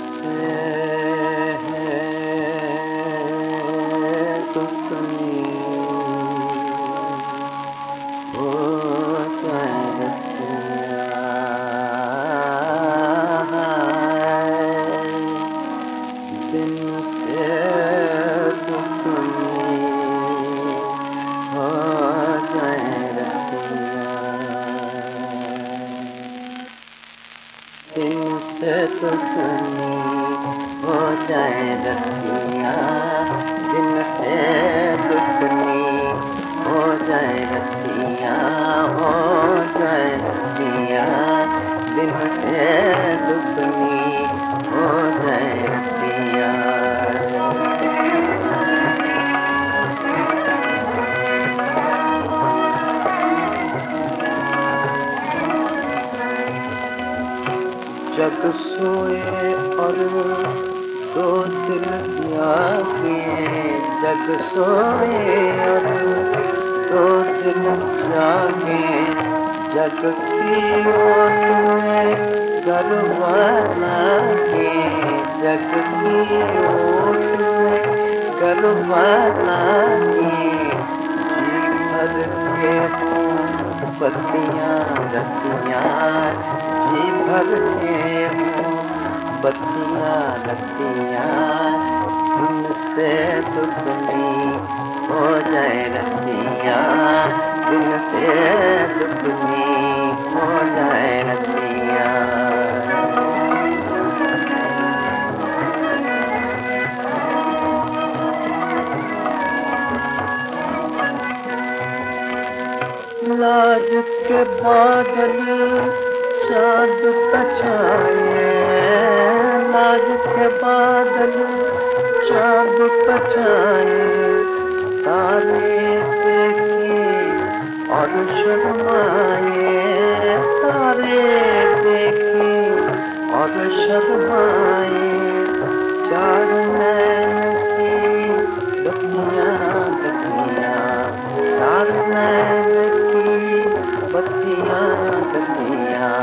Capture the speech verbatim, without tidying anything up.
से है तो सुनी हो जाए दिन से तो सुनी हो जाए रतिया दिन से तो सुनी हो जाए रतिया दिन से तो सुनी हो जाए रतिया हो जाए रतिया दिन से तो सुनी हो जाए रतिया जग सोए और दो दिल जागे जग सोए और दो दिल जागे जग की ओट में गरबा के जग की ओट में गरबा के जी भर के बत्तियाँ रतियाँ जी भर के बत्तियाँ रतियाँ उनसे दुगनी हो जाए रतियाँ उनसे दुगनी हो जाए रतियाँ लाज के बादल चाँद पछाए लाज के बादल चाँद पछाए तारे देखे और शर्माए तारे देखे और शर्माए चार नैन की बत्तियाँ बत्तियाँ चार नैन की बत्तियाँ बत्तियाँ